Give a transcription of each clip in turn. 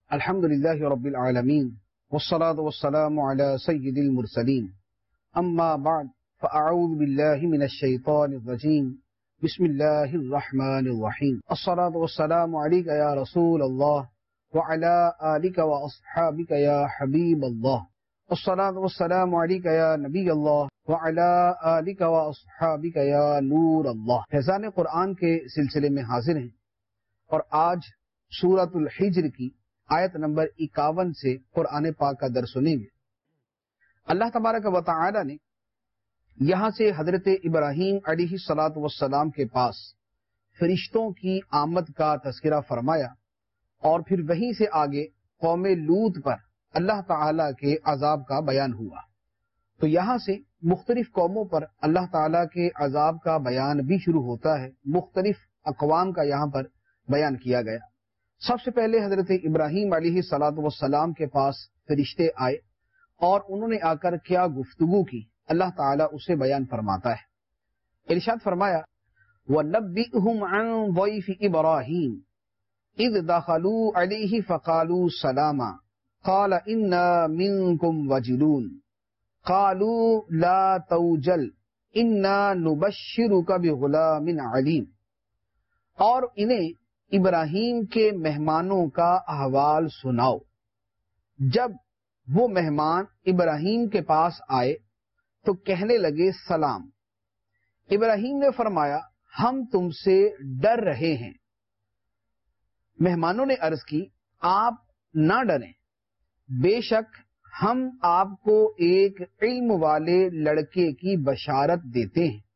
الحمد لله رب العالمين والصلاة والسلام على سيد المرسلين أما بعد فأعوذ بالله من الشيطان الرجيم بسم الله الرحمن الرحيم الصلاة والسلام عليك يا رسول الله وعلى آلك وأصحابك يا حبيب الله الصلاة والسلام عليك يا نبي الله وعلى آلك وأصحابك يا نور الله. فیضان قرآن کے سلسلے میں حاضر ہیں اور آج سورۃ الحجر کی آیت نمبر 51 سے قرآن پاک کا درس سنیں گے. اللہ تبارک و تعالی نے یہاں سے حضرت ابراہیم علیہ الصلاۃ والسلام کے پاس فرشتوں کی آمد کا تذکرہ فرمایا اور پھر وہیں سے آگے قوم لوط پر اللہ تعالی کے عذاب کا بیان ہوا. تو یہاں سے مختلف قوموں پر اللہ تعالی کے عذاب کا بیان بھی شروع ہوتا ہے. مختلف اقوام کا یہاں پر بیان کیا گیا. سب سے پہلے حضرت ابراہیم علیہ الصلاۃ والسلام کے پاس فرشتے آئے اور انہوں نے آ کر کیا گفتگو کی اللہ تعالیٰ اسے بیان فرماتا ہے. ارشاد فرمایا وَنَبِّئْهُمْ عَنْ ضَيْفِ إِبْرَاهِيمَ إِذْ دَخَلُوا عَلَيْهِ فَقَالُوا سَلَامًا قَالَ إِنَّا مِنْكُمْ وَجِلُونَ قَالُوا لَا تَوْجَلْ إِنَّا نُبَشِّرُكَ بِغُلَامٍ عَلِيمٍ. اور انہیں ابراہیم کے مہمانوں کا احوال سناؤ. جب وہ مہمان ابراہیم کے پاس آئے تو کہنے لگے سلام. ابراہیم نے فرمایا ہم تم سے ڈر رہے ہیں. مہمانوں نے عرض کی آپ نہ ڈریں، بے شک ہم آپ کو ایک علم والے لڑکے کی بشارت دیتے ہیں.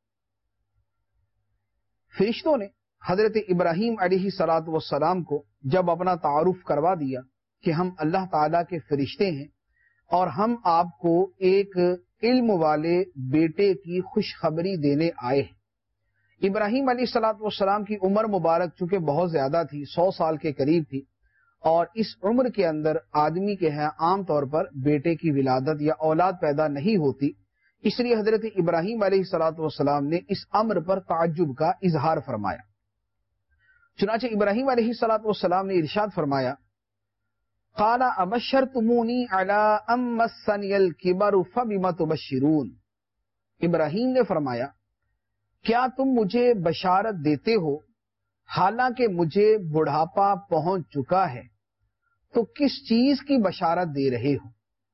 فرشتوں نے حضرت ابراہیم علیہ الصلاۃ والسلام کو جب اپنا تعارف کروا دیا کہ ہم اللہ تعالیٰ کے فرشتے ہیں اور ہم آپ کو ایک علم والے بیٹے کی خوشخبری دینے آئے ہیں. ابراہیم علیہ الصلاۃ والسلام کی عمر مبارک چونکہ بہت زیادہ تھی، 100 سال کے قریب تھی، اور اس عمر کے اندر آدمی کے ہاں عام طور پر بیٹے کی ولادت یا اولاد پیدا نہیں ہوتی. اس لیے حضرت ابراہیم علیہ الصلاۃ والسلام نے اس امر پر تعجب کا اظہار فرمایا. چنانچہ ابراہیم علیہ الصلاۃ والسلام نے ارشاد فرمایا قال ابشرتمونی علی ان مسنی الکبر فبم تبشرون. ابراہیم نے فرمایا کیا تم مجھے بشارت دیتے ہو حالانکہ مجھے بڑھاپا پہنچ چکا ہے، تو کس چیز کی بشارت دے رہے ہو؟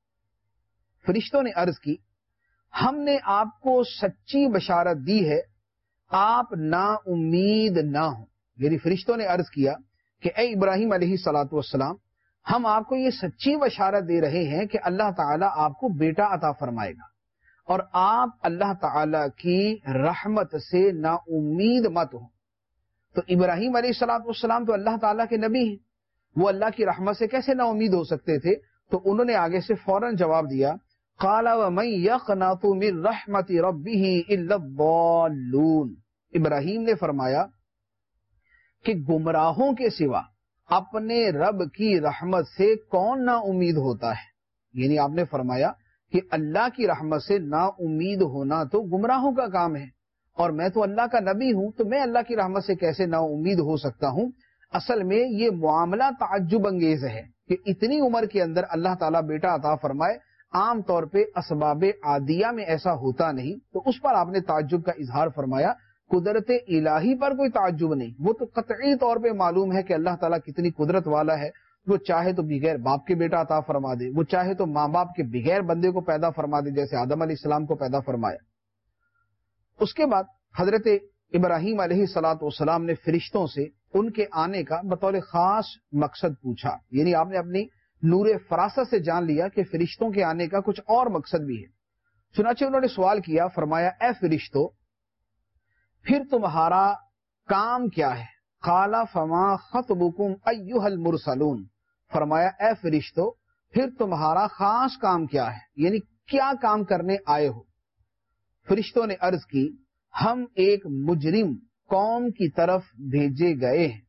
فرشتوں نے عرض کی ہم نے آپ کو سچی بشارت دی ہے، آپ نا امید نہ ہوں. یعنی فرشتوں نے عرض کیا کہ اے ابراہیم علیہ الصلاۃ والسلام ہم آپ کو یہ سچی بشارت دے رہے ہیں کہ اللہ تعالیٰ آپ کو بیٹا عطا فرمائے گا اور آپ اللہ تعالیٰ کی رحمت سے نا امید مت ہوں. تو ابراہیم علیہ الصلاۃ والسلام تو اللہ تعالیٰ کے نبی ہیں، وہ اللہ کی رحمت سے کیسے نا امید ہو سکتے تھے؟ تو انہوں نے آگے سے فوراً جواب دیا قال ومن يقنط من رحمت ربه الا الضالون. ابراہیم نے فرمایا کہ گمراہوں کے سوا اپنے رب کی رحمت سے کون نا امید ہوتا ہے. یعنی آپ نے فرمایا کہ اللہ کی رحمت سے نا امید ہونا تو گمراہوں کا کام ہے، اور میں تو اللہ کا نبی ہوں، تو میں اللہ کی رحمت سے کیسے نا امید ہو سکتا ہوں؟ اصل میں یہ معاملہ تعجب انگیز ہے کہ اتنی عمر کے اندر اللہ تعالیٰ بیٹا عطا فرمائے. عام طور پہ اسباب عادیہ میں ایسا ہوتا نہیں، تو اس پر آپ نے تعجب کا اظہار فرمایا. قدرت الہی پر کوئی تعجب نہیں، وہ تو قطعی طور پہ معلوم ہے کہ اللہ تعالیٰ کتنی قدرت والا ہے. وہ چاہے تو بغیر باپ کے بیٹا عطا فرما دے، وہ چاہے تو ماں باپ کے بغیر بندے کو پیدا فرما دے جیسے آدم علیہ السلام کو پیدا فرمایا. اس کے بعد حضرت ابراہیم علیہ الصلاۃ والسلام نے فرشتوں سے ان کے آنے کا بطور خاص مقصد پوچھا. یعنی آپ نے اپنی نور فراست سے جان لیا کہ فرشتوں کے آنے کا کچھ اور مقصد بھی ہے. چنانچہ انہوں نے سوال کیا، فرمایا اے فرشتو پھر تمہارا کام کیا ہے؟ قال فما خطبکم ایھا المرسلون. فرمایا اے فرشتو پھر تمہارا خاص کام کیا ہے، یعنی کیا کام کرنے آئے ہو؟ فرشتوں نے عرض کی ہم ایک مجرم قوم کی طرف بھیجے گئے ہیں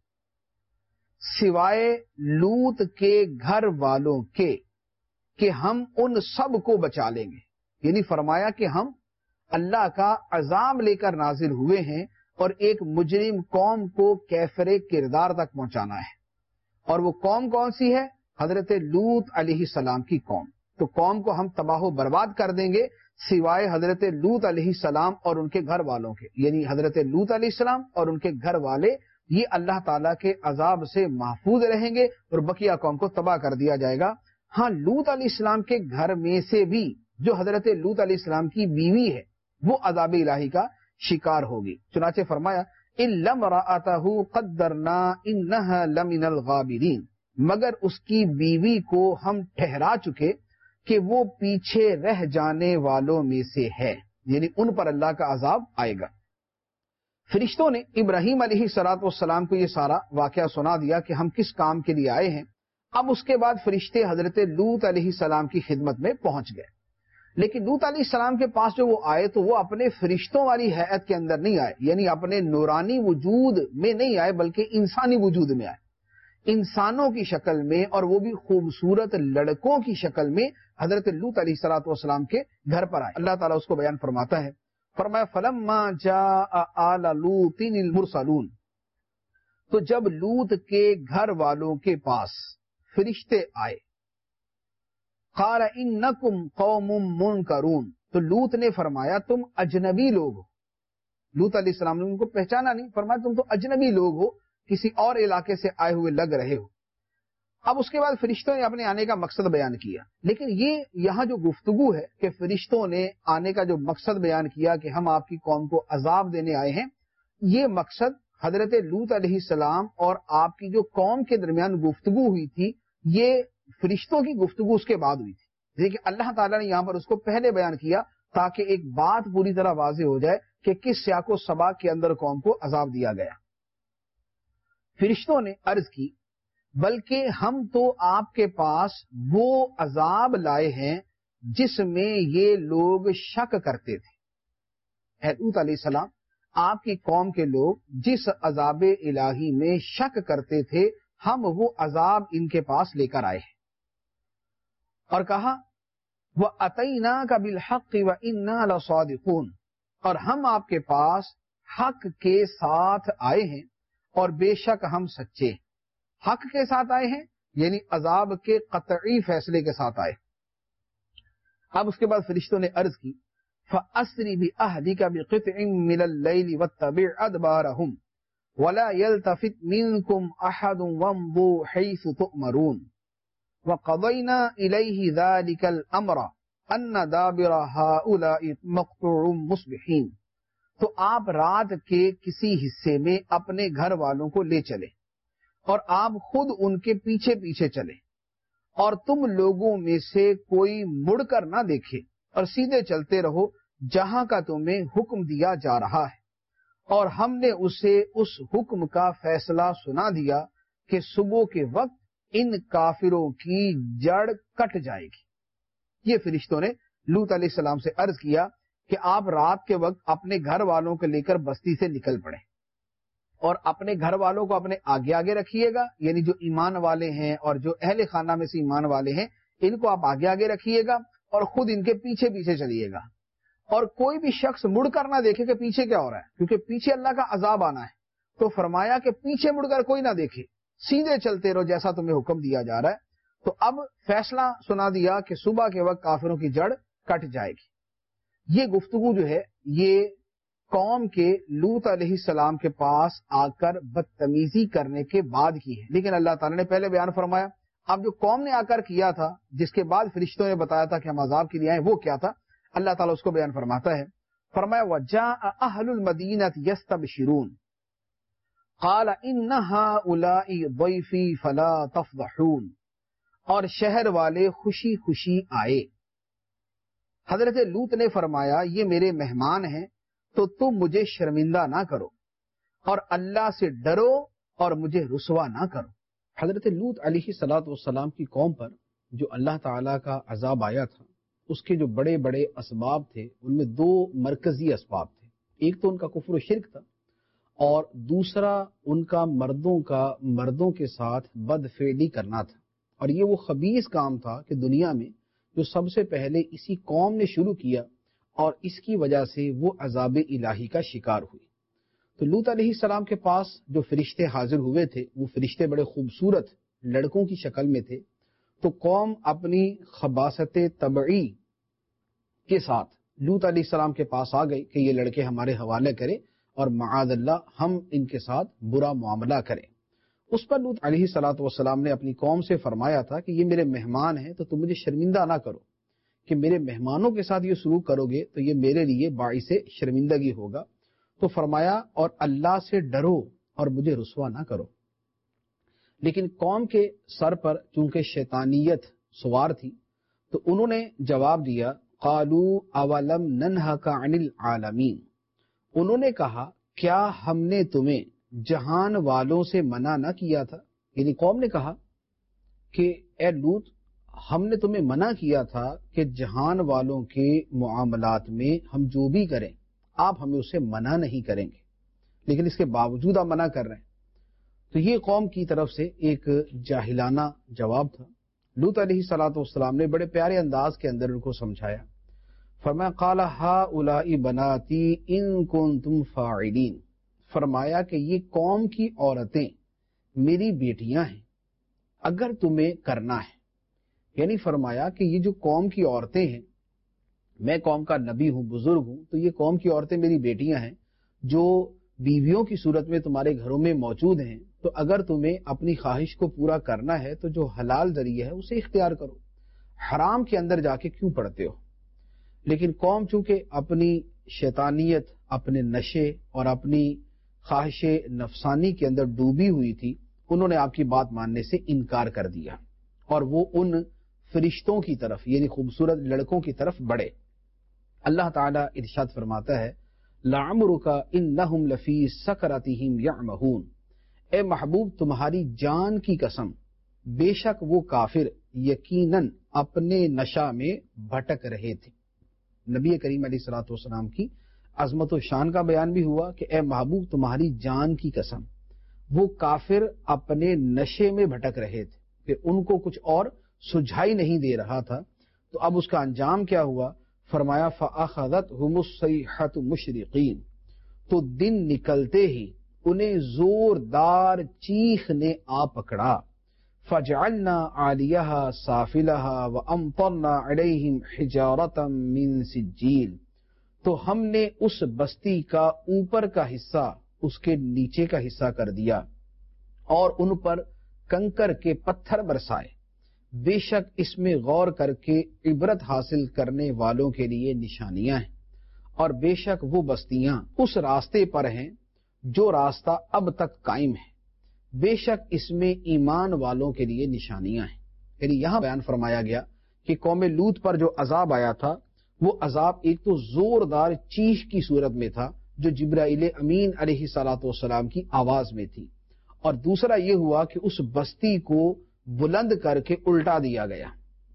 سوائے لوط کے گھر والوں کے کہ ہم ان سب کو بچا لیں گے. یعنی فرمایا کہ ہم اللہ کا عذاب لے کر نازل ہوئے ہیں اور ایک مجرم قوم کو کیفر کردار تک پہنچانا ہے. اور وہ قوم کون سی ہے؟ حضرت لوط علیہ السلام کی قوم، تو قوم کو ہم تباہ و برباد کر دیں گے سوائے حضرت لوط علیہ السلام اور ان کے گھر والوں کے، یعنی حضرت لوط علیہ السلام اور ان کے گھر والے یہ اللہ تعالیٰ کے عذاب سے محفوظ رہیں گے اور بقیہ قوم کو تباہ کر دیا جائے گا۔ ہاں، لوط علیہ السلام کے گھر میں سے بھی جو حضرت لوط علیہ السلام کی بیوی ہے وہ عذاب الہی کا شکار ہوگی۔ چنانچہ فرمایا إِلَّا امْرَأَتَهُ قَدَّرْنَا إِنَّهَا لَمِنَ الْغَابِرِينَ، مگر اس کی بیوی کو ہم ٹھہرا چکے کہ وہ پیچھے رہ جانے والوں میں سے ہے، یعنی ان پر اللہ کا عذاب آئے گا۔ فرشتوں نے ابراہیم علیہ السلام کو یہ سارا واقعہ سنا دیا کہ ہم کس کام کے لیے آئے ہیں۔ اب اس کے بعد فرشتے حضرت لوط علیہ السلام کی خدمت میں پہنچ گئے، لیکن لوط علیہ السلام کے پاس جو وہ آئے تو وہ اپنے فرشتوں والی حیت کے اندر نہیں آئے، یعنی اپنے نورانی وجود میں نہیں آئے بلکہ انسانی وجود میں آئے، انسانوں کی شکل میں، اور وہ بھی خوبصورت لڑکوں کی شکل میں حضرت لوط علیہ السلام کے گھر پر آئے۔ اللہ تعالیٰ اس کو بیان فرماتا ہے، فرمایا فَلَمَّا جَاءَ آلَ لُوطٍ الْمُرْسَلُونَ، تو جب لوط کے گھر والوں کے پاس فرشتے آئے، قَالَ إِنَّكُمْ قَوْمٌ مُنْكَرُونَ، تو لوط نے فرمایا تم اجنبی لوگ ہو۔ لوط علیہ السلام نے ان کو پہچانا نہیں، فرمایا تم تو اجنبی لوگ ہو، کسی اور علاقے سے آئے ہوئے لگ رہے ہو۔ اب اس کے بعد فرشتوں نے اپنے آنے کا مقصد بیان کیا، لیکن یہ یہاں جو گفتگو ہے کہ فرشتوں نے آنے کا جو مقصد بیان کیا کہ ہم آپ کی قوم کو عذاب دینے آئے ہیں، یہ مقصد حضرت لوط علیہ السلام اور آپ کی جو قوم کے درمیان گفتگو ہوئی تھی، یہ فرشتوں کی گفتگو اس کے بعد ہوئی تھی، لیکن اللہ تعالیٰ نے یہاں پر اس کو پہلے بیان کیا تاکہ ایک بات پوری طرح واضح ہو جائے کہ کس سیاق و سباق کے اندر قوم کو عذاب دیا گیا۔ فرشتوں نے عرض کی بلکہ ہم تو آپ کے پاس وہ عذاب لائے ہیں جس میں یہ لوگ شک کرتے تھے۔ اے لوط علیہ السلام، آپ کی قوم کے لوگ جس عذاب الہی میں شک کرتے تھے ہم وہ عذاب ان کے پاس لے کر آئے ہیں، اور کہا وَأَتَيْنَاكَ بِالْحَقِّ وَإِنَّا لَصَادِقُونَ، اور ہم آپ کے پاس حق کے ساتھ آئے ہیں اور بے شک ہم سچے ہیں۔ حق کے ساتھ آئے ہیں یعنی عذاب کے قطعی فیصلے کے ساتھ آئے۔ اب اس کے بعد فرشتوں نے عرض کی فَأَسْرِ بِأَهْلِكَ بِقِطْعٍ مِّنَ اللَّيْلِ وَاتَّبِعْ أَدْبَارَهُمْ وَلَا يَلْتَفِتْ مِنكُمْ أَحَدٌ وَامْضُوا حَيْثُ تُؤْمَرُونَ وَقَضَيْنَا إِلَيْهِ ذَلِكَ الْأَمْرَ أَنَّ دَابِرَ هَؤُلَاءِ مَقْطُوعٌ مُصْبِحِينَ، تو آپ رات کے کسی حصے میں اپنے گھر والوں کو لے چلے اور آپ خود ان کے پیچھے پیچھے چلے، اور تم لوگوں میں سے کوئی مڑ کر نہ دیکھے اور سیدھے چلتے رہو جہاں کا تمہیں حکم دیا جا رہا ہے، اور ہم نے اسے اس حکم کا فیصلہ سنا دیا کہ صبح کے وقت ان کافروں کی جڑ کٹ جائے گی۔ یہ فرشتوں نے لوط علیہ السلام سے عرض کیا کہ آپ رات کے وقت اپنے گھر والوں کو لے کر بستی سے نکل پڑیں، اور اپنے گھر والوں کو اپنے آگے آگے رکھیے گا، یعنی جو ایمان والے ہیں اور جو اہل خانہ میں سے ایمان والے ہیں ان کو آپ آگے آگے رکھیے گا اور خود ان کے پیچھے پیچھے چلیے گا، اور کوئی بھی شخص مڑ کر نہ دیکھے کہ پیچھے کیا ہو رہا ہے، کیونکہ پیچھے اللہ کا عذاب آنا ہے۔ تو فرمایا کہ پیچھے مڑ کر کوئی نہ دیکھے، سیدھے چلتے رہو جیسا تمہیں حکم دیا جا رہا ہے۔ تو اب فیصلہ سنا دیا کہ صبح کے وقت کافروں کی جڑ کٹ جائے گی۔ یہ گفتگو جو ہے یہ قوم کے لوط علیہ السلام کے پاس آ کر بدتمیزی کرنے کے بعد کی ہے، لیکن اللہ تعالیٰ نے پہلے بیان فرمایا۔ اب جو قوم نے آ کر کیا تھا جس کے بعد فرشتوں نے بتایا تھا کہ ہم عذاب کے لیے آئے، وہ کیا تھا؟ اللہ تعالیٰ اس کو بیان فرماتا ہے، فرمایا وَجَاءَ أَهْلُ الْمَدِينَةِ يَسْتَبْشِرُونَ قَالَ إِنَّ هَؤُلَاءِ ضَيْفِي فَلَا تَفْضَحُونَ، اور شہر والے خوشی خوشی آئے۔ حضرت لوط نے فرمایا یہ میرے مہمان ہیں تو تم مجھے شرمندہ نہ کرو اور اللہ سے ڈرو اور مجھے رسوا نہ کرو۔ حضرت لوط علیہ السلام کی قوم پر جو اللہ تعالیٰ کا عذاب آیا تھا اس کے جو بڑے بڑے اسباب تھے ان میں دو مرکزی اسباب تھے۔ ایک تو ان کا کفر و شرک تھا، اور دوسرا ان کا مردوں کے ساتھ بدفعلی کرنا تھا، اور یہ وہ خبیث کام تھا کہ دنیا میں جو سب سے پہلے اسی قوم نے شروع کیا، اور اس کی وجہ سے وہ عذاب الہی کا شکار ہوئی۔ تو لوط علیہ السلام کے پاس جو فرشتے حاضر ہوئے تھے وہ فرشتے بڑے خوبصورت لڑکوں کی شکل میں تھے، تو قوم اپنی خباثت طبعی کے ساتھ لوط علیہ السلام کے پاس آ گئی کہ یہ لڑکے ہمارے حوالے کرے اور معاذ اللہ ہم ان کے ساتھ برا معاملہ کریں۔ اس پر لوط علیہ السلام نے اپنی قوم سے فرمایا تھا کہ یہ میرے مہمان ہیں تو تم مجھے شرمندہ نہ کرو، کہ میرے مہمانوں کے ساتھ یہ سلوک کرو گے تو یہ میرے لیے باعث شرمندگی ہوگا۔ تو فرمایا اور اللہ سے ڈرو اور مجھے رسوا نہ کرو۔ لیکن قوم کے سر پر چونکہ شیطانیت سوار تھی تو انہوں نے جواب دیا، قالوا اولم ننہک عن العالمین، انہوں نے کہا کیا ہم نے تمہیں جہان والوں سے منع نہ کیا تھا؟ یعنی قوم نے کہا کہ اے لوط ہم نے تمہیں منع کیا تھا کہ جہان والوں کے معاملات میں ہم جو بھی کریں آپ ہمیں اسے منع نہیں کریں گے، لیکن اس کے باوجود آپ منع کر رہے ہیں۔ تو یہ قوم کی طرف سے ایک جاہلانہ جواب تھا۔ لوط علیہ السلام نے بڑے پیارے انداز کے اندر ان کو سمجھایا، فرمایا قال ہؤلاء بناتی ان کنتم فاعلین، فرمایا کہ یہ قوم کی عورتیں میری بیٹیاں ہیں اگر تمہیں کرنا ہے۔ یعنی فرمایا کہ یہ جو قوم کی عورتیں ہیں، میں قوم کا نبی ہوں، بزرگ ہوں، تو یہ قوم کی عورتیں میری بیٹیاں ہیں جو بیویوں کی صورت میں تمہارے گھروں میں موجود ہیں، تو اگر تمہیں اپنی خواہش کو پورا کرنا ہے تو جو حلال ذریعہ ہے اسے اختیار کرو، حرام کے اندر جا کے کیوں پڑتے ہو۔ لیکن قوم چونکہ اپنی شیطانیت، اپنے نشے اور اپنی خواہش نفسانی کے اندر ڈوبی ہوئی تھی، انہوں نے آپ کی بات ماننے سے انکار کر دیا اور وہ ان فرشتوں کی طرف یعنی خوبصورت لڑکوں کی طرف بڑھے۔ اللہ تعالیٰ ارشاد فرماتا ہے لعمرک انہم لفی سکرتہم یعمہون، اے محبوب تمہاری جان کی قسم بے شک وہ کافر یقیناً اپنے نشہ میں بھٹک رہے تھے۔ نبی کریم علیہ الصلوۃ والسلام کی عظمت و شان کا بیان بھی ہوا کہ اے محبوب تمہاری جان کی قسم وہ کافر اپنے نشے میں بھٹک رہے تھے کہ ان کو کچھ اور سجھائی نہیں دے رہا تھا۔ تو اب اس کا انجام کیا ہوا؟ فرمایا فَأَخَذَتْهُمُ الصَّيْحَةُ مُشْرِقِينَ، تو دن نکلتے ہی انہیں زوردار چیخ نے آ پکڑا۔ فَجَعَلْنَا عَالِيَهَا سَافِلَهَا وَأَمْطَرْنَا عَلَيْهِمْ حِجَارَةً مِّن سِجِّيلٍ، تو ہم نے اس بستی کا اوپر کا حصہ اس کے نیچے کا حصہ کر دیا اور ان پر کنکر کے پتھر برسائے۔ بے شک اس میں غور کر کے عبرت حاصل کرنے والوں کے لیے نشانیاں ہیں، اور بے شک وہ بستیاں اس راستے پر ہیں جو راستہ اب تک قائم ہے، بے شک اس میں ایمان والوں کے لیے نشانیاں ہیں۔ یعنی یہاں بیان فرمایا گیا کہ قوم لوط پر جو عذاب آیا تھا وہ عذاب ایک تو زوردار چیخ کی صورت میں تھا جو جبرائیل امین علیہ الصلوۃ والسلام کی آواز میں تھی، اور دوسرا یہ ہوا کہ اس بستی کو بلند کر کے الٹا دیا گیا،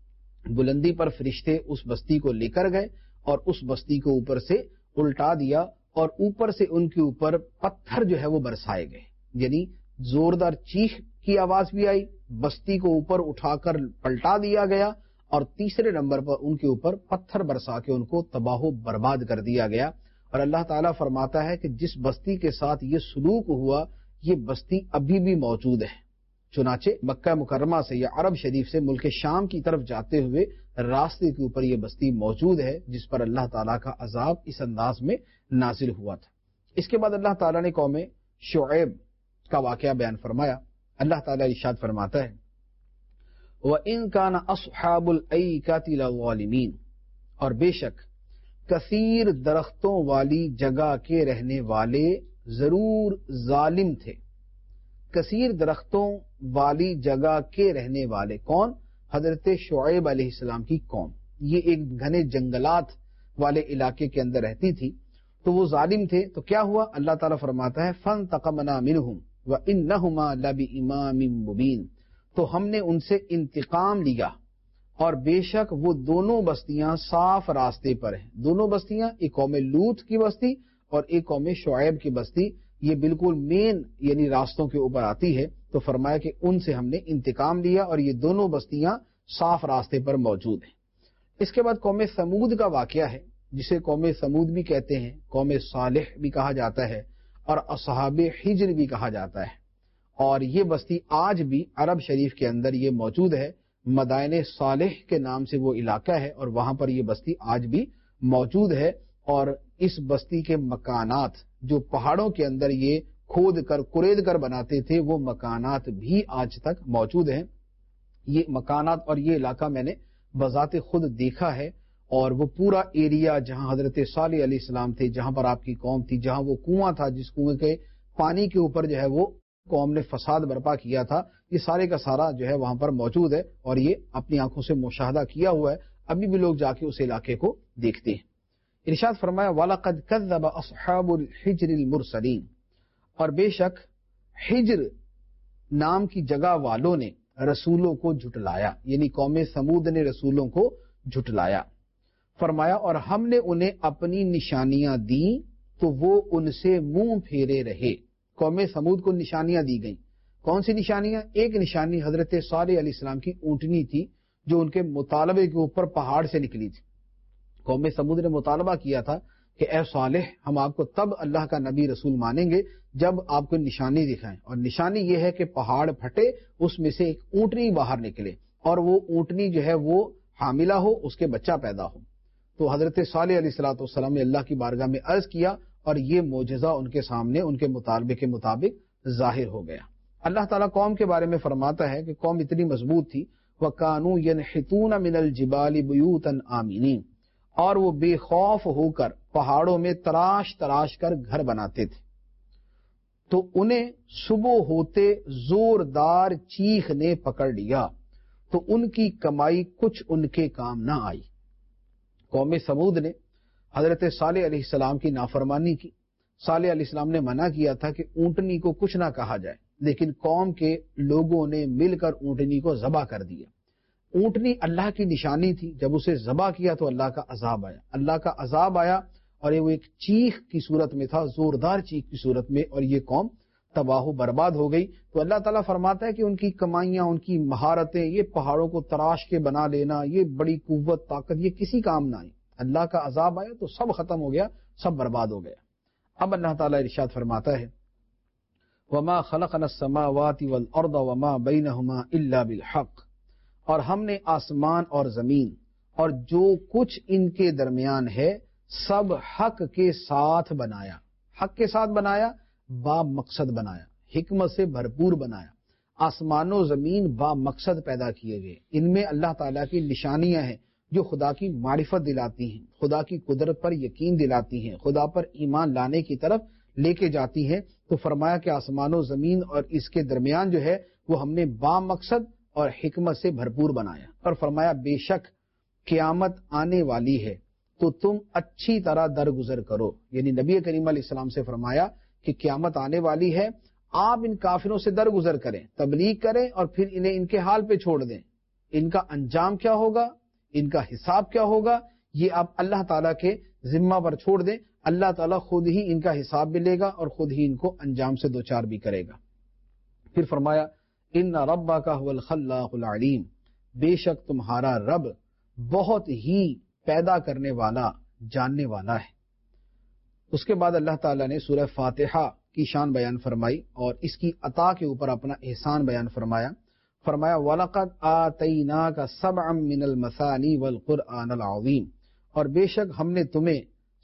بلندی پر فرشتے اس بستی کو لے کر گئے اور اس بستی کو اوپر سے الٹا دیا اور اوپر سے ان کے اوپر پتھر جو ہے وہ برسائے گئے۔ یعنی زوردار چیخ کی آواز بھی آئی، بستی کو اوپر اٹھا کر پلٹا دیا گیا، اور تیسرے نمبر پر ان کے اوپر پتھر برسا کے ان کو تباہ و برباد کر دیا گیا۔ اور اللہ تعالیٰ فرماتا ہے کہ جس بستی کے ساتھ یہ سلوک ہوا یہ بستی ابھی بھی موجود ہے۔ چنانچہ مکہ مکرمہ سے یا عرب شریف سے ملک شام کی طرف جاتے ہوئے راستے کے اوپر یہ بستی موجود ہے جس پر اللہ تعالیٰ کا عذاب اس انداز میں نازل ہوا تھا۔ اس کے بعد اللہ تعالیٰ نے قوم شعیب کا واقعہ بیان فرمایا۔ اللہ تعالیٰ ارشاد فرماتا ہے وَإِن كَانَ أَصْحَابُ الْأَيْكَةِ لَظَالِمِينَ، اور بے شک کثیر درختوں والی جگہ کے رہنے والے ضرور ظالم تھے۔ کثیر درختوں والی جگہ کے رہنے والے کون؟ حضرت شعیب علیہ السلام کی قوم۔ یہ ایک گھنے جنگلات والے علاقے کے اندر رہتی تھی، تو وہ ظالم تھے۔ تو کیا ہوا؟ اللہ تعالیٰ فرماتا ہے فَانْتَقَمْنَا مِنْهُمْ وَإِنَّهُمَا لَبِإِمَامٍ مُبِينٍ، تو ہم نے ان سے انتقام لیا اور بے شک وہ دونوں بستیاں صاف راستے پر ہیں۔ دونوں بستیاں، ایک قوم لوط کی بستی اور ایک قوم شعیب کی بستی، یہ بالکل مین یعنی راستوں کے اوپر آتی ہے۔ تو فرمایا کہ ان سے ہم نے انتقام لیا اور یہ دونوں بستیاں صاف راستے پر موجود ہیں۔ اس کے بعد قوم ثمود کا واقعہ ہے، جسے قوم ثمود بھی کہتے ہیں، قوم صالح بھی کہا جاتا ہے اور اصحاب حجر بھی کہا جاتا ہے، اور یہ بستی آج بھی عرب شریف کے اندر یہ موجود ہے۔ مدائن صالح کے نام سے وہ علاقہ ہے، اور وہاں پر یہ بستی آج بھی موجود ہے، اور اس بستی کے مکانات جو پہاڑوں کے اندر یہ کھود کر بناتے تھے، وہ مکانات بھی آج تک موجود ہیں۔ یہ مکانات اور یہ علاقہ میں نے بذات خود دیکھا ہے، اور وہ پورا ایریا جہاں حضرت صالح علیہ السلام تھے، جہاں پر آپ کی قوم تھی، جہاں وہ کنواں تھا جس کنویں کے پانی کے اوپر جو ہے وہ قوم نے فساد برپا کیا تھا، یہ سارے کا سارا جو ہے وہاں پر موجود ہے، اور یہ اپنی آنکھوں سے مشاہدہ کیا ہوا ہے، ابھی بھی لوگ جا کے اس علاقے کو دیکھتے ہیں۔ ارشاد فرمایا وَلَقَدْ كَذَّبَ أَصْحَابُ الْحِجْرِ الْمُرْسَلِينَ، اور بے شک حجر نام کی جگہ والوں نے رسولوں کو جھٹلایا، یعنی قوم سمود نے رسولوں کو جھٹلایا۔ فرمایا اور ہم نے انہیں اپنی نشانیاں دیں تو وہ ان سے منہ پھیرے رہے۔ قوم سمود کو نشانیاں دی گئیں، کون سی نشانیاں؟ ایک نشانی حضرت صالح علیہ السلام کی اونٹنی تھی جو ان کے مطالبے کے اوپر پہاڑ سے نکلی تھی۔ قوم سمود نے مطالبہ کیا تھا کہ اے صالح، ہم آپ کو تب اللہ کا نبی رسول مانیں گے جب آپ کو نشانی دکھائیں، اور نشانی یہ ہے کہ پہاڑ پھٹے، اس میں سے ایک اونٹنی باہر نکلے، اور وہ اونٹنی جو ہے وہ حاملہ ہو، اس کے بچہ پیدا ہو۔ تو حضرت صالح علیہ السلام نے اللہ کی بارگاہ میں عرض کیا، اور یہ معجزہ ان کے سامنے ان کے مطالبے کے مطابق ظاہر ہو گیا۔ اللہ تعالیٰ قوم کے بارے میں فرماتا ہے کہ قوم اتنی مضبوط تھی، وَكَانُوا يَنْحِتُونَ مِنَ الْجِبَالِ بُيُوتًا آمِنِينَ، اور وہ بے خوف ہو کر پہاڑوں میں تراش تراش کر گھر بناتے تھے، تو انہیں صبح ہوتے زوردار چیخ نے پکڑ لیا تو ان کی کمائی کچھ ان کے کام نہ آئی۔ قوم سمود نے حضرت صالح علیہ السلام کی نافرمانی کی۔ صالح علیہ السلام نے منع کیا تھا کہ اونٹنی کو کچھ نہ کہا جائے، لیکن قوم کے لوگوں نے مل کر اونٹنی کو ذبح کر دیا۔ اونٹنی اللہ کی نشانی تھی، جب اسے ذبح کیا تو اللہ کا عذاب آیا، اللہ کا عذاب آیا، اور یہ وہ ایک چیخ کی صورت میں تھا، زوردار چیخ کی صورت میں، اور یہ قوم تباہ و برباد ہو گئی۔ تو اللہ تعالیٰ فرماتا ہے کہ ان کی کمائیاں، ان کی مہارتیں، یہ پہاڑوں کو تراش کے بنا لینا، یہ بڑی قوت طاقت، یہ کسی کام نہ آئی۔ اللہ کا عذاب آیا تو سب ختم ہو گیا، سب برباد ہو گیا۔ اب اللہ تعالیٰ ارشاد فرماتا ہے وَمَا خَلَقْنَا السَّمَاوَاتِ وَالْأَرْضَ وَمَا بَيْنَهُمَا إِلَّا بِالْحَقِّ، اور ہم نے آسمان اور زمین اور جو کچھ ان کے درمیان ہے سب حق کے ساتھ بنایا۔ حق کے ساتھ بنایا، با مقصد بنایا، حکمت سے بھرپور بنایا۔ آسمان و زمین با مقصد پیدا کیے گئے، ان میں اللہ تعالیٰ کی نشانیاں ہیں جو خدا کی معرفت دلاتی ہیں، خدا کی قدرت پر یقین دلاتی ہیں، خدا پر ایمان لانے کی طرف لے کے جاتی ہیں۔ تو فرمایا کہ آسمان و زمین اور اس کے درمیان جو ہے وہ ہم نے با مقصد اور حکمت سے بھرپور بنایا، اور فرمایا بے شک قیامت آنے والی ہے تو تم اچھی طرح درگزر کرو، یعنی نبی کریم علیہ السلام سے فرمایا کہ قیامت آنے والی ہے، آپ ان کافروں سے درگزر کریں، تبلیغ کریں، اور پھر انہیں ان کے حال پہ چھوڑ دیں۔ ان کا انجام کیا ہوگا، ان کا حساب کیا ہوگا، یہ آپ اللہ تعالیٰ کے ذمہ پر چھوڑ دیں، اللہ تعالیٰ خود ہی ان کا حساب بھی لے گا اور خود ہی ان کو انجام سے دوچار بھی کرے گا۔ پھر فرمایا ان ربک هو الخلاق العلیم، بے شک تمہارا رب بہت ہی پیدا کرنے والا، جاننے والا ہے۔ اس کے بعد اللہ تعالیٰ نے سورہ فاتحہ کی شان بیان فرمائی اور اس کی عطا کے اوپر اپنا احسان بیان فرمایا۔ فرمایا وَلَقَدْ آتَيْنَاكَ سَبْعًا مِّنَ الْمَثَانِي وَالْقُرْآنَ الْعَظِيمِ، اور بے شک ہم نے تمہیں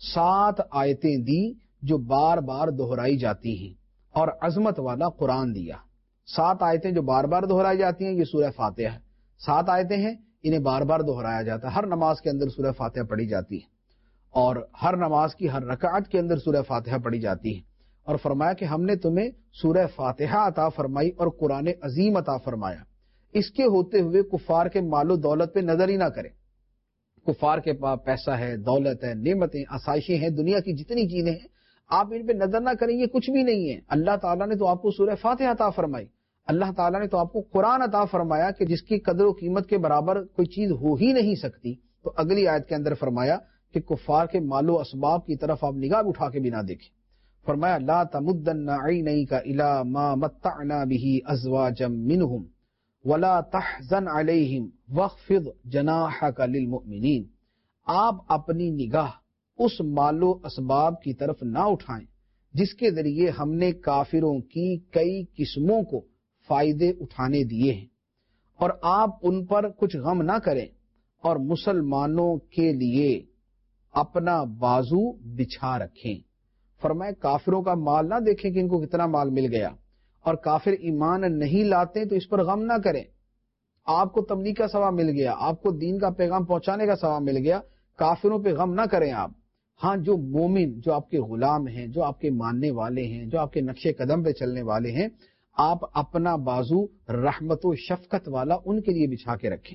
7 آیتیں دی جو بار بار دہرائی جاتی ہیں، اور عظمت والا قرآن دیا۔ 7 آیتیں جو بار بار دہرائی جاتی ہیں، یہ سورہ فاتحہ ہے۔ 7 آیتیں ہیں، انہیں بار بار دہرایا جاتا ہے، ہر نماز کے اندر سورہ فاتحہ پڑھی جاتی ہے، اور ہر نماز کی ہر رکعت کے اندر سورہ فاتحہ پڑھی جاتی ہے۔ اور فرمایا کہ ہم نے تمہیں سورہ فاتحہ عطا فرمائی اور قرآن عظیم عطا فرمایا، اس کے ہوتے ہوئے کفار کے مال و دولت پہ نظر ہی نہ کریں۔ کفار کے پاس پیسہ ہے، دولت ہے، نعمتیں، آسائشیں ہیں، دنیا کی جتنی چیزیں ہیں، آپ ان پہ نظر نہ کریں، یہ کچھ بھی نہیں ہے۔ اللہ تعالیٰ نے تو آپ کو سورہ فاتحہ عطا فرمائی، اللہ تعالیٰ نے تو آپ کو قرآن عطا فرمایا کہ جس کی قدر و قیمت کے برابر کوئی چیز ہو ہی نہیں سکتی۔ تو اگلی آیت کے اندر فرمایا کہ کفار کے مال و اسباب کی طرف آپ نگاہ اٹھا کے بھی نہ دیکھیں۔ فرمایا لا تمدن عینیک الی ما متعنا به ازواجا منهم ولا تحزن علیہم واخفض جناحک للمؤمنین، آپ اپنی نگاہ اس مال و اسباب کی طرف نہ اٹھائیں جس کے ذریعے ہم نے کافروں کی کئی قسموں کو فائدے اٹھانے دیے ہیں، اور آپ ان پر کچھ غم نہ کریں اور مسلمانوں کے لیے اپنا بازو بچھا رکھیں. فرمائے کافروں کا مال نہ دیکھیں کہ ان کو کتنا مال مل گیا، اور کافر ایمان نہیں لاتے تو اس پر غم نہ کریں. آپ کو تبلیغ کا ثواب مل گیا، آپ کو دین کا پیغام پہنچانے کا ثواب مل گیا، کافروں پہ غم نہ کریں آپ. ہاں جو مومن، جو آپ کے غلام ہیں، جو آپ کے ماننے والے ہیں، جو آپ کے نقش قدم پہ چلنے والے ہیں، آپ اپنا بازو رحمت و شفقت والا ان کے لیے بچھا کے رکھیں.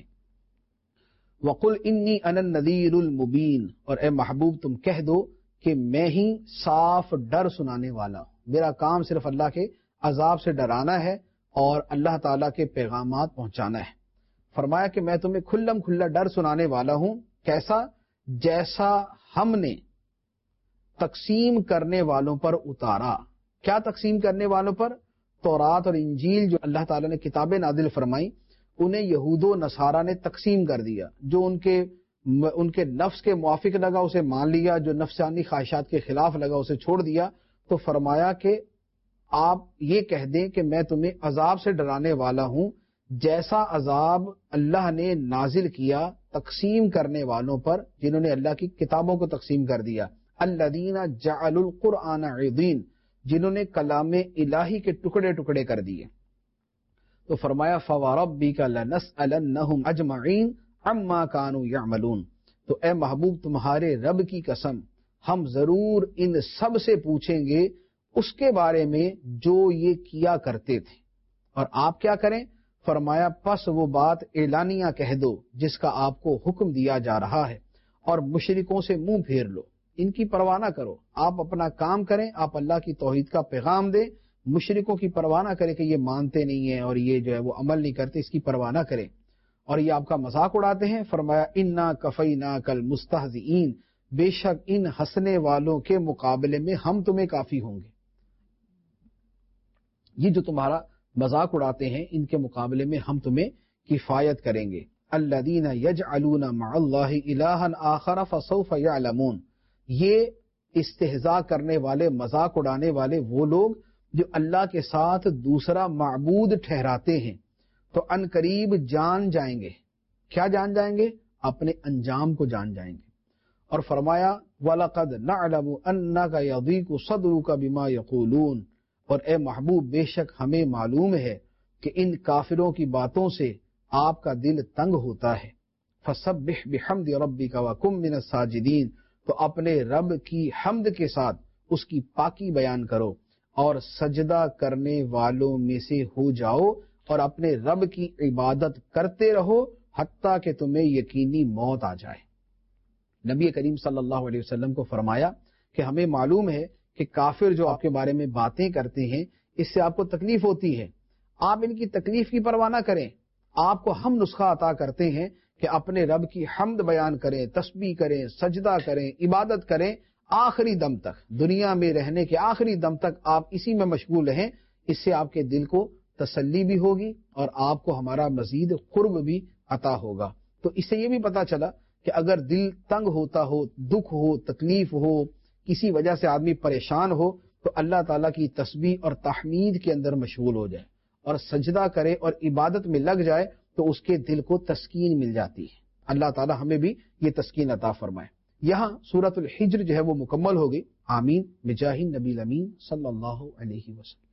وَقُلْ إِنِّي أَنَا النَّذِيرُ الْمُبِينُ، اور اے محبوب تم کہہ دو کہ میں ہی صاف ڈر سنانے والا ہوں. میرا کام صرف اللہ کے عذاب سے ڈرانا ہے اور اللہ تعالیٰ کے پیغامات پہنچانا ہے. فرمایا کہ میں تمہیں کھلم کھلا ڈر سنانے والا ہوں. کیسا؟ جیسا ہم نے تقسیم کرنے والوں پر اتارا. کیا تقسیم کرنے والوں پر؟ تورات اور انجیل جو اللہ تعالیٰ نے کتابیں نازل فرمائی، انہیں یہود و نصارہ نے تقسیم کر دیا. جو ان کے نفس کے موافق لگا اسے مان لیا، جو نفسانی خواہشات کے خلاف لگا اسے چھوڑ دیا. تو فرمایا کہ آپ یہ کہہ دیں کہ میں تمہیں عذاب سے ڈرانے والا ہوں جیسا عذاب اللہ نے نازل کیا تقسیم کرنے والوں پر جنہوں نے اللہ کی کتابوں کو تقسیم کر دیا. الذین جعلوا القرآن عضین، جنہوں نے کلام الہی کے ٹکڑے ٹکڑے کر دیے. تو فرمایا فَوَرَبِّكَ لَنَسْأَلَنَّهُمْ أَجْمَعِينَ عَمَّا كَانُوا يَعْمَلُونَ. تو اے محبوب تمہارے رب کی قسم ہم ضرور ان سب سے پوچھیں گے اس کے بارے میں جو یہ کیا کرتے تھے. اور آپ کیا کریں؟ فرمایا پس وہ بات اعلانیہ کہہ دو جس کا آپ کو حکم دیا جا رہا ہے، اور مشرکوں سے منہ پھیر لو، ان کی پرواہ نہ کرو. آپ اپنا کام کریں، آپ اللہ کی توحید کا پیغام دیں. مشرکوں کی پرواہ نہ کریں کہ یہ مانتے نہیں ہیں اور یہ جو ہے وہ عمل نہیں کرتے، اس کی پرواہ نہ کریں اور یہ آپ کا مذاق اڑاتے ہیں. فرمایا انا کفیناک المستہزئین، بے شک ان ہنسنے والوں کے مقابلے میں ہم تمہیں کافی ہوں گے. یہ جو تمہارا مذاق اڑاتے ہیں ان کے مقابلے میں ہم تمہیں کفایت کریں گے. الذین یجعلون مع اللہ الہا آخر فسوف یعلمون. یہ استہزاء کرنے والے، مذاق اڑانے والے وہ لوگ جو اللہ کے ساتھ دوسرا معبود ٹھہراتے ہیں تو ان قریب جان جائیں گے. کیا جان جائیں گے؟ اپنے انجام کو جان جائیں گے. اور فرمایا وَلَقَدْ نَعْلَمُ أَنَّكَ يَضِيقُ صَدْرُكَ بِمَا يَقُولُونَ. اور اے محبوب بے شک ہمیں معلوم ہے کہ ان کافروں کی باتوں سے آپ کا دل تنگ ہوتا ہے. فَسَبِّحْ بِحَمْدِ رَبِّكَ وَكُن مِّنَ السَّاجِدِينَ. تو اپنے رب کی حمد کے ساتھ اس کی پاکی بیان کرو اور سجدہ کرنے والوں میں سے ہو جاؤ، اور اپنے رب کی عبادت کرتے رہو حتیٰ کہ تمہیں یقینی موت آ جائے. نبی کریم صلی اللہ علیہ وسلم کو فرمایا کہ ہمیں معلوم ہے کہ کافر جو آپ کے بارے میں باتیں کرتے ہیں اس سے آپ کو تکلیف ہوتی ہے. آپ ان کی تکلیف کی پرواہ نہ کریں. آپ کو ہم نسخہ عطا کرتے ہیں کہ اپنے رب کی حمد بیان کریں، تسبیح کریں، سجدہ کریں، عبادت کریں آخری دم تک. دنیا میں رہنے کے آخری دم تک آپ اسی میں مشغول رہیں. اس سے آپ کے دل کو تسلی بھی ہوگی اور آپ کو ہمارا مزید قرب بھی عطا ہوگا. تو اس سے یہ بھی پتا چلا کہ اگر دل تنگ ہوتا ہو، دکھ ہو، تکلیف ہو، کسی وجہ سے آدمی پریشان ہو، تو اللہ تعالیٰ کی تسبیح اور تحمید کے اندر مشغول ہو جائے اور سجدہ کرے اور عبادت میں لگ جائے تو اس کے دل کو تسکین مل جاتی ہے. اللہ تعالیٰ ہمیں بھی یہ تسکین عطا فرمائے. یہاں سورۃ الحجر جو ہے وہ مکمل ہو گئی. آمین بجاہ النبی الامین صلی اللہ علیہ وسلم.